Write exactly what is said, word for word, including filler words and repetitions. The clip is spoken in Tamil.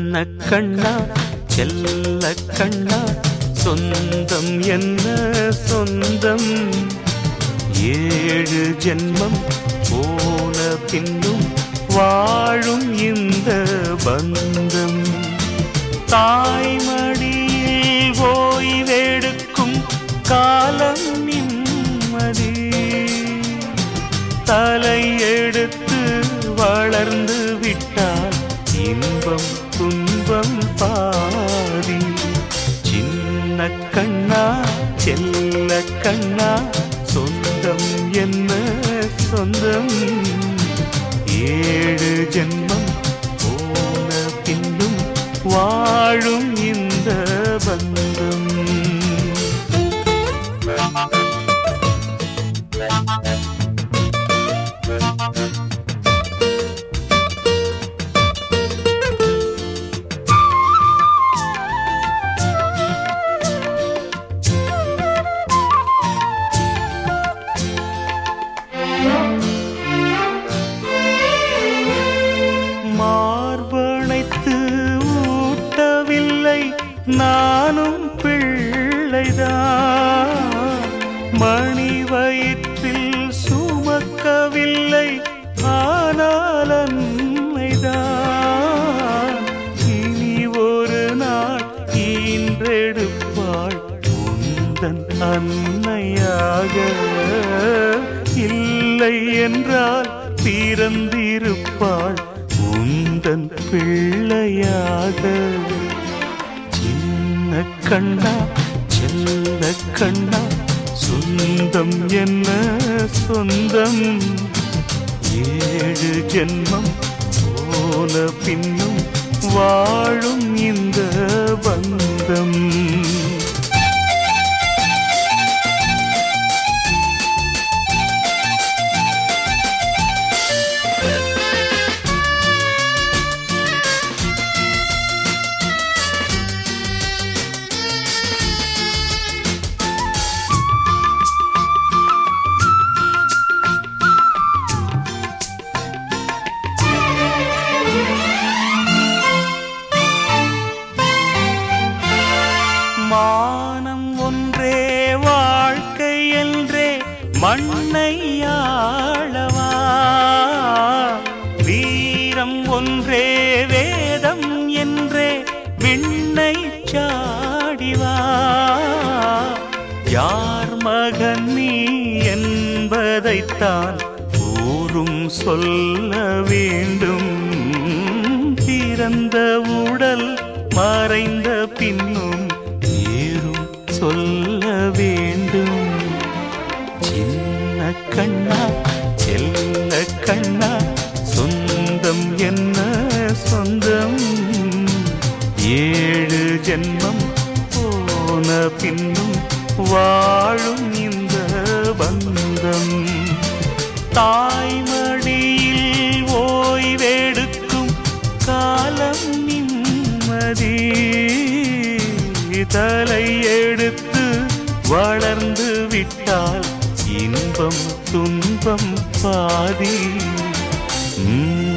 கண்ணா செல்ல கண்ணா சொந்தம் என்ன சொந்தம் ஏழு ஜென்மம் போன பின்னும் வாழும் இந்த பந்தம் தாய்மடியில் ஓய்வெடுக்கும் காலம் நிம்மதி தலை எடுத்து வளர்ந்து விட்டால் இன்பம் துன்பம் பாதி சின்ன கண்ணா செல்ல கண்ணா சொந்தம் என்ன சொந்தம் ஏழு ஜென்மம் போன பின்னும் வாழும் இந்த பந்தம் மார்பணைத்து ஊட்டவில்லை நானும் பிள்ளைதான் மணி வயிற்றில் சுமக்கவில்லை ஆனால் அன்னைதான் இனி ஒரு நாள் ஈன்றெடுப்பாள் உந்தன் அன்னையாக இல்லை என்றால் பிறந்திருப்பாள் உந்தன் பிள்ளையாக சின்ன கண்ணா செல்ல கண்ணா சொந்தம் என்ன சொந்தம் ஏழு ஜென்மம் போன பின்னும் வாழும் இந்த பந்தம் மானம் ஒன்றே வாழ்க்கை என்றே மண்ணை ஆளவா வீரம் ஒன்றே வேதம் என்றே விண்ணை சாடிவா யார் மகன் நீ என்பதைத்தான் ஊரும் சொல்ல வேண்டும் பிறந்த உடல் மறைந்த பின்னும் சொல்ல வேண்டும் சின்ன கண்ணா செல்ல கண்ணா சொந்தம் என்ன சொந்தம் ஏழு ஜென்மம் போன பின்னும் வாழும் இந்த பந்தம் தாய்மடியில் ஓய்வெடுக்கும் காலம் நிம்மதி தலை எடுத்து வளர்ந்து விட்டால் இன்பம் துன்பம் பாதி